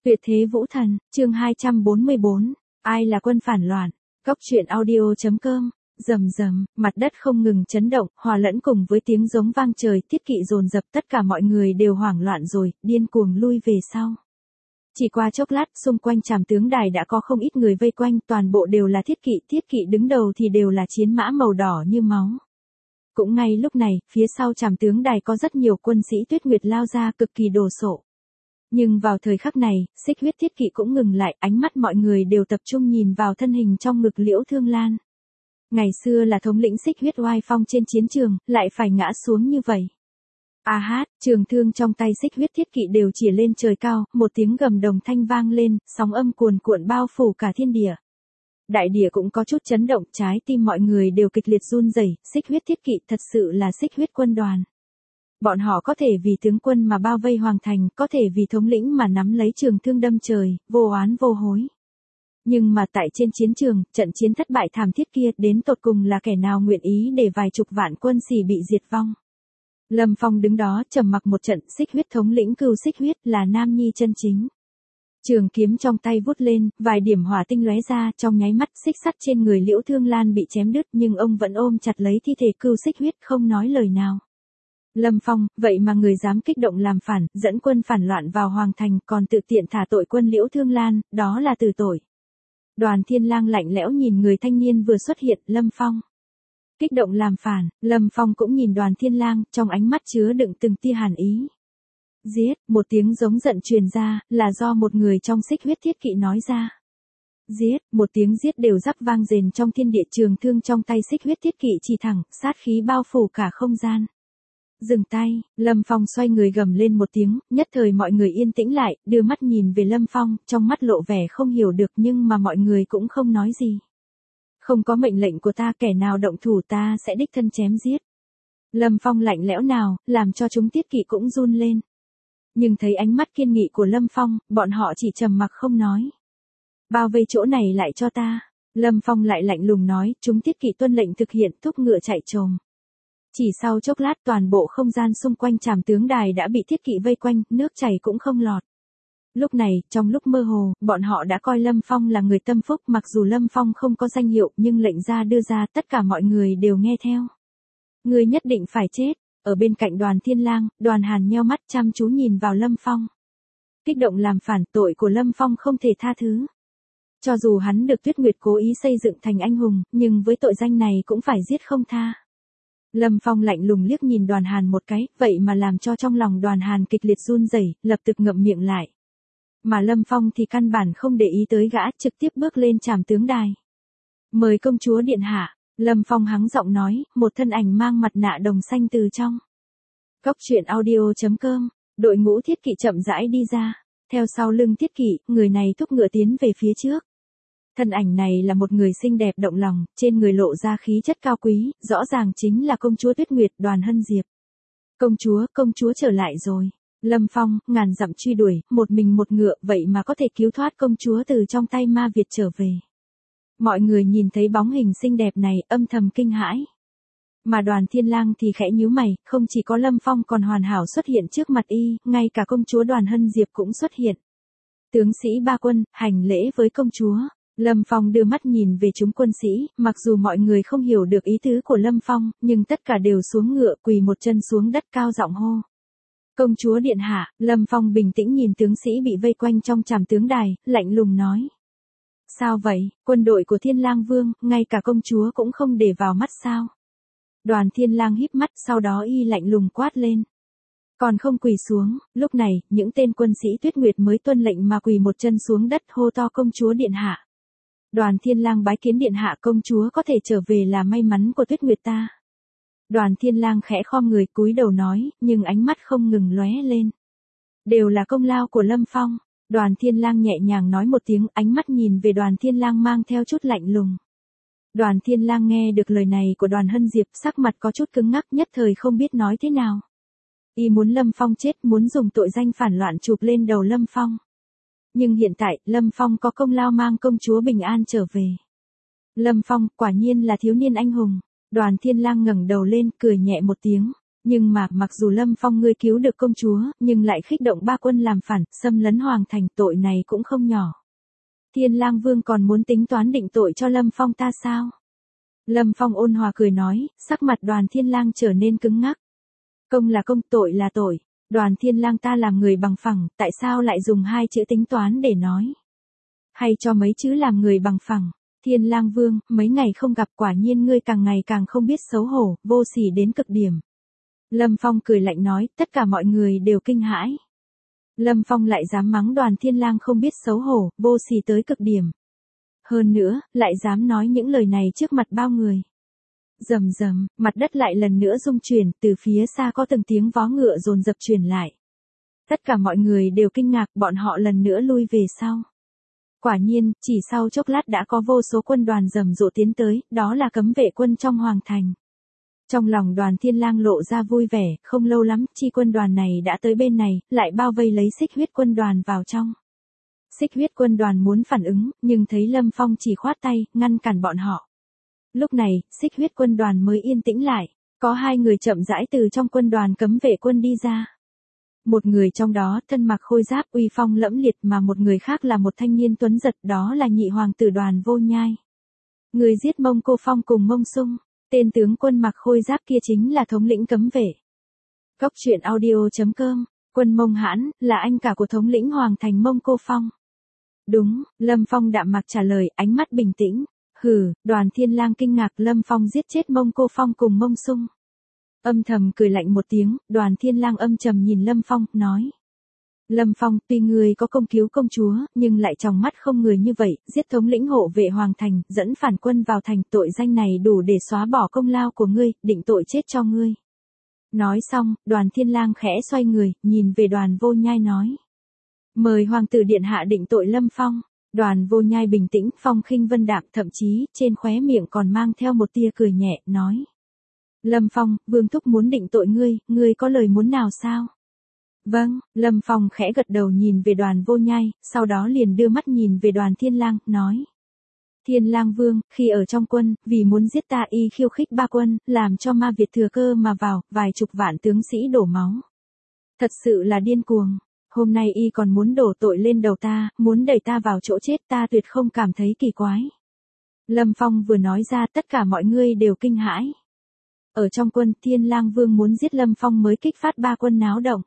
Tuyệt thế vũ thần, chương 244, ai là quân phản loạn, Cóc truyện audio.com, rầm rầm, mặt đất không ngừng chấn động, hòa lẫn cùng với tiếng giống vang trời, thiết kỵ dồn dập, tất cả mọi người đều hoảng loạn rồi, điên cuồng lui về sau. Chỉ qua chốc lát, xung quanh trảm tướng đài đã có không ít người vây quanh, toàn bộ đều là thiết kỵ đứng đầu thì đều là chiến mã màu đỏ như máu. Cũng ngay lúc này, phía sau trảm tướng đài có rất nhiều quân sĩ Tuyết Nguyệt lao ra cực kỳ đồ sộ. Nhưng vào thời khắc này, Xích Huyết thiết kỵ cũng ngừng lại, ánh mắt mọi người đều tập trung nhìn vào thân hình trong ngực Liễu Thương Lan. Ngày xưa là thống lĩnh Xích Huyết oai phong trên chiến trường, lại phải ngã xuống như vậy. A hát, trường thương trong tay Xích Huyết thiết kỵ đều chĩa lên trời cao, một tiếng gầm đồng thanh vang lên, sóng âm cuồn cuộn bao phủ cả thiên địa. Đại địa cũng có chút chấn động, trái tim mọi người đều kịch liệt run rẩy. Xích Huyết thiết kỵ thật sự là Xích Huyết quân đoàn. Bọn họ có thể vì tướng quân mà bao vây hoàng thành, có thể vì thống lĩnh mà nắm lấy trường thương đâm trời, vô oán vô hối. Nhưng mà tại trên chiến trường, trận chiến thất bại thảm thiết kia, đến tột cùng là kẻ nào nguyện ý để vài chục vạn quân sĩ bị diệt vong. Lâm Phong đứng đó trầm mặc một trận. Xích Huyết thống lĩnh Cưu Xích Huyết là nam nhi chân chính. Trường kiếm trong tay vút lên, vài điểm hỏa tinh lóe ra, trong nháy mắt xích sắt trên người Liễu Thương Lan bị chém đứt, nhưng ông vẫn ôm chặt lấy thi thể Cưu Xích Huyết, không nói lời nào. Lâm Phong, vậy mà người dám kích động làm phản, dẫn quân phản loạn vào hoàng thành, còn tự tiện thả tội quân Liễu Thương Lan, đó là tử tội. Đoàn Thiên Lang lạnh lẽo nhìn người thanh niên vừa xuất hiện, Lâm Phong. Kích động làm phản, Lâm Phong cũng nhìn Đoàn Thiên Lang, trong ánh mắt chứa đựng từng tia hàn ý. Giết, một tiếng giống giận truyền ra, là do một người trong Xích Huyết thiết kỵ nói ra. Giết, một tiếng giết đều rắc vang rền trong thiên địa, trường thương trong tay Xích Huyết thiết kỵ chỉ thẳng, sát khí bao phủ cả không gian. Dừng tay, Lâm Phong xoay người gầm lên một tiếng, nhất thời mọi người yên tĩnh lại, đưa mắt nhìn về Lâm Phong, trong mắt lộ vẻ không hiểu được, nhưng mà mọi người cũng không nói gì. Không có mệnh lệnh của ta, kẻ nào động thủ ta sẽ đích thân chém giết. Lâm Phong lạnh lẽo nào, làm cho chúng thiết kỵ cũng run lên. Nhưng thấy ánh mắt kiên nghị của Lâm Phong, bọn họ chỉ trầm mặc không nói. Bao vây chỗ này lại cho ta. Lâm Phong lại lạnh lùng nói, chúng thiết kỵ tuân lệnh thực hiện, thúc ngựa chạy trồm. Chỉ sau chốc lát toàn bộ không gian xung quanh trảm tướng đài đã bị thiết kỵ vây quanh, nước chảy cũng không lọt. Lúc này, trong lúc mơ hồ, bọn họ đã coi Lâm Phong là người tâm phúc, mặc dù Lâm Phong không có danh hiệu, nhưng lệnh ra đưa ra tất cả mọi người đều nghe theo. Người nhất định phải chết. Ở bên cạnh Đoàn Thiên Lang, Đoàn Hàn nheo mắt chăm chú nhìn vào Lâm Phong. Kích động làm phản, tội của Lâm Phong không thể tha thứ. Cho dù hắn được Tuyết Nguyệt cố ý xây dựng thành anh hùng, nhưng với tội danh này cũng phải giết không tha. Lâm Phong lạnh lùng liếc nhìn Đoàn Hàn một cái, vậy mà làm cho trong lòng Đoàn Hàn kịch liệt run rẩy, lập tức ngậm miệng lại. Mà Lâm Phong thì căn bản không để ý tới gã, trực tiếp bước lên trảm tướng đài. Mời công chúa điện hạ. Lâm Phong hắng giọng nói, một thân ảnh mang mặt nạ đồng xanh từ trong. Cóc truyện audio.com, đội ngũ thiết kỵ chậm rãi đi ra. Theo sau lưng thiết kỵ, người này thúc ngựa tiến về phía trước. Thân ảnh này là một người xinh đẹp động lòng, trên người lộ ra khí chất cao quý, rõ ràng chính là công chúa Tuyết Nguyệt, Đoàn Hân Diệp. Công chúa trở lại rồi. Lâm Phong, ngàn dặm truy đuổi, một mình một ngựa, vậy mà có thể cứu thoát công chúa từ trong tay ma Việt trở về. Mọi người nhìn thấy bóng hình xinh đẹp này, âm thầm kinh hãi. Mà Đoàn Thiên Lang thì khẽ nhíu mày, không chỉ có Lâm Phong còn hoàn hảo xuất hiện trước mặt y, ngay cả công chúa Đoàn Hân Diệp cũng xuất hiện. Tướng sĩ ba quân, hành lễ với công chúa. Lâm Phong đưa mắt nhìn về chúng quân sĩ, mặc dù mọi người không hiểu được ý tứ của Lâm Phong, nhưng tất cả đều xuống ngựa, quỳ một chân xuống đất, cao giọng hô. Công chúa điện hạ. Lâm Phong bình tĩnh nhìn tướng sĩ bị vây quanh trong trảm tướng đài, lạnh lùng nói. Sao vậy, quân đội của Thiên Lang Vương, ngay cả công chúa cũng không để vào mắt sao? Đoàn Thiên Lang híp mắt, sau đó y lạnh lùng quát lên. Còn không quỳ xuống. Lúc này, những tên quân sĩ Tuyết Nguyệt mới tuân lệnh mà quỳ một chân xuống đất, hô to công chúa điện hạ. Đoàn Thiên Lang bái kiến điện hạ, công chúa có thể trở về là may mắn của Tuyết Nguyệt ta. Đoàn Thiên Lang khẽ khom người cúi đầu nói, nhưng ánh mắt không ngừng lóe lên. Đều là công lao của Lâm Phong. Đoàn Thiên Lang nhẹ nhàng nói một tiếng, ánh mắt nhìn về Đoàn Thiên Lang mang theo chút lạnh lùng. Đoàn Thiên Lang nghe được lời này của Đoàn Hân Diệp, sắc mặt có chút cứng ngắc, nhất thời không biết nói thế nào. Y muốn Lâm Phong chết, muốn dùng tội danh phản loạn chụp lên đầu Lâm Phong. Nhưng hiện tại, Lâm Phong có công lao mang công chúa bình an trở về. Lâm Phong, quả nhiên là thiếu niên anh hùng. Đoàn Thiên Lang ngẩng đầu lên, cười nhẹ một tiếng. Nhưng mà mặc dù Lâm Phong ngươi cứu được công chúa, nhưng lại khích động ba quân làm phản, xâm lấn hoàng thành, tội này cũng không nhỏ. Thiên Lang Vương còn muốn tính toán định tội cho Lâm Phong ta sao? Lâm Phong ôn hòa cười nói, sắc mặt Đoàn Thiên Lang trở nên cứng ngắc. Công là công, tội là tội. Đoàn Thiên Lang ta làm người bằng phẳng, tại sao lại dùng hai chữ tính toán để nói? Hay cho mấy chữ làm người bằng phẳng? Thiên Lang Vương, mấy ngày không gặp quả nhiên ngươi càng ngày càng không biết xấu hổ, vô sỉ đến cực điểm. Lâm Phong cười lạnh nói, tất cả mọi người đều kinh hãi. Lâm Phong lại dám mắng Đoàn Thiên Lang không biết xấu hổ, vô sỉ tới cực điểm. Hơn nữa, lại dám nói những lời này trước mặt bao người. Rầm rầm, mặt đất lại lần nữa rung chuyển, từ phía xa có từng tiếng vó ngựa dồn dập truyền lại. Tất cả mọi người đều kinh ngạc, bọn họ lần nữa lui về sau. Quả nhiên, chỉ sau chốc lát đã có vô số quân đoàn rầm rộ tiến tới, đó là cấm vệ quân trong hoàng thành. Trong lòng Đoàn Thiên Lang lộ ra vui vẻ, không lâu lắm, chi quân đoàn này đã tới bên này, lại bao vây lấy Xích Huyết quân đoàn vào trong. Xích Huyết quân đoàn muốn phản ứng, nhưng thấy Lâm Phong chỉ khoát tay, ngăn cản bọn họ. Lúc này, Xích Huyết quân đoàn mới yên tĩnh lại, có hai người chậm rãi từ trong quân đoàn cấm vệ quân đi ra. Một người trong đó thân mặc khôi giáp uy phong lẫm liệt mà một người khác là một thanh niên tuấn giật, đó là nhị hoàng tử Đoàn Vô Nhai. Người giết Mông Cô Phong cùng Mông Sung, tên tướng quân mặc khôi giáp kia chính là thống lĩnh cấm vệ. Góc truyện audio.com, quân Mông Hãn, là anh cả của thống lĩnh hoàng thành Mông Cô Phong. Đúng, Lâm Phong đạm mạc trả lời, ánh mắt bình tĩnh. Hừ, Đoàn Thiên Lang kinh ngạc, Lâm Phong giết chết Mông Cô Phong cùng Mông Sung. Âm thầm cười lạnh một tiếng, Đoàn Thiên Lang âm trầm nhìn Lâm Phong, nói. Lâm Phong, tuy ngươi có công cứu công chúa, nhưng lại trong mắt không người như vậy, giết thống lĩnh hộ vệ hoàng thành, dẫn phản quân vào thành, tội danh này đủ để xóa bỏ công lao của ngươi, định tội chết cho ngươi. Nói xong, Đoàn Thiên Lang khẽ xoay người, nhìn về Đoàn Vô Nhai nói. Mời hoàng tử điện hạ định tội Lâm Phong. Đoàn Vô Nhai bình tĩnh, phong khinh vân đạm, thậm chí, trên khóe miệng còn mang theo một tia cười nhẹ, nói. Lâm Phong, vương thúc muốn định tội ngươi có lời muốn nào sao? Vâng, Lâm Phong khẽ gật đầu nhìn về Đoàn Vô Nhai, sau đó liền đưa mắt nhìn về Đoàn Thiên Lang, nói. Thiên Lang Vương, khi ở trong quân, vì muốn giết ta y khiêu khích ba quân, làm cho ma Việt thừa cơ mà vào, vài chục vạn tướng sĩ đổ máu. Thật sự là điên cuồng. Hôm nay y còn muốn đổ tội lên đầu ta, muốn đẩy ta vào chỗ chết, ta tuyệt không cảm thấy kỳ quái. Lâm Phong vừa nói ra, tất cả mọi người đều kinh hãi. Ở trong quân, Thiên Lang Vương muốn giết Lâm Phong mới kích phát ba quân náo động.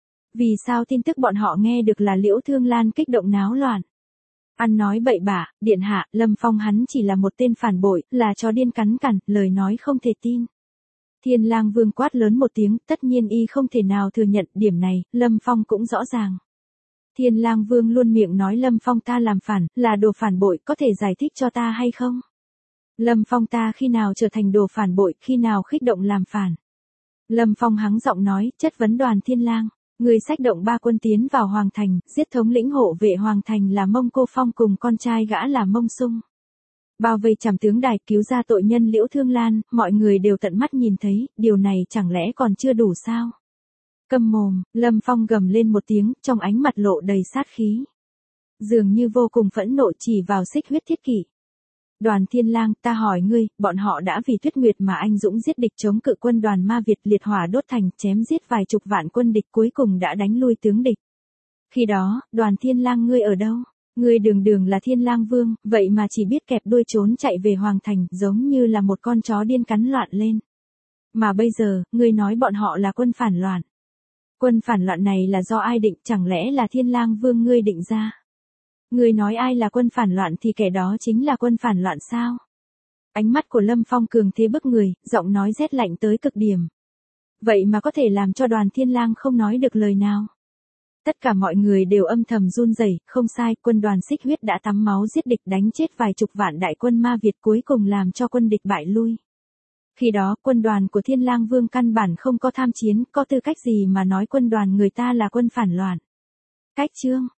Vì sao tin tức bọn họ nghe được là Liễu Thương Lan kích động náo loạn? Ăn nói bậy bạ, điện hạ, Lâm Phong hắn chỉ là một tên phản bội, là chó điên cắn cằn, lời nói không thể tin. Thiên Lang Vương quát lớn một tiếng, tất nhiên y không thể nào thừa nhận, điểm này, Lâm Phong cũng rõ ràng. Thiên Lang Vương luôn miệng nói Lâm Phong ta làm phản, là đồ phản bội, có thể giải thích cho ta hay không? Lâm Phong ta khi nào trở thành đồ phản bội, khi nào khích động làm phản? Lâm Phong hắng giọng nói, chất vấn Đoàn Thiên Lang. Người xách động ba quân tiến vào hoàng thành, giết thống lĩnh hộ vệ hoàng thành là Mông Cô Phong cùng con trai gã là Mông Sung. Bao vây trảm tướng đài, cứu ra tội nhân Liễu Thương Lan, mọi người đều tận mắt nhìn thấy, điều này chẳng lẽ còn chưa đủ sao? Câm mồm, Lâm Phong gầm lên một tiếng, trong ánh mặt lộ đầy sát khí. Dường như vô cùng phẫn nộ chỉ vào Xích Huyết thiết kỵ. Đoàn Thiên Lang, ta hỏi ngươi, bọn họ đã vì Tuyết Nguyệt mà anh dũng giết địch chống cự quân đoàn ma Việt, liệt hỏa đốt thành, chém giết vài chục vạn quân địch, cuối cùng đã đánh lui tướng địch. Khi đó, Đoàn Thiên Lang ngươi ở đâu? Ngươi đường đường là Thiên Lang Vương, vậy mà chỉ biết kẹp đuôi trốn chạy về hoàng thành, giống như là một con chó điên cắn loạn lên. Mà bây giờ, ngươi nói bọn họ là quân phản loạn. Quân phản loạn này là do ai định, chẳng lẽ là Thiên Lang Vương ngươi định ra? Ngươi nói ai là quân phản loạn thì kẻ đó chính là quân phản loạn sao? Ánh mắt của Lâm Phong cường thế bức người, giọng nói rét lạnh tới cực điểm. Vậy mà có thể làm cho Đoàn Thiên Lang không nói được lời nào. Tất cả mọi người đều âm thầm run rẩy, không sai, quân đoàn Xích Huyết đã tắm máu giết địch, đánh chết vài chục vạn đại quân ma Việt, cuối cùng làm cho quân địch bại lui. Khi đó, quân đoàn của Thiên Lang Vương căn bản không có tham chiến, có tư cách gì mà nói quân đoàn người ta là quân phản loạn. Cách chương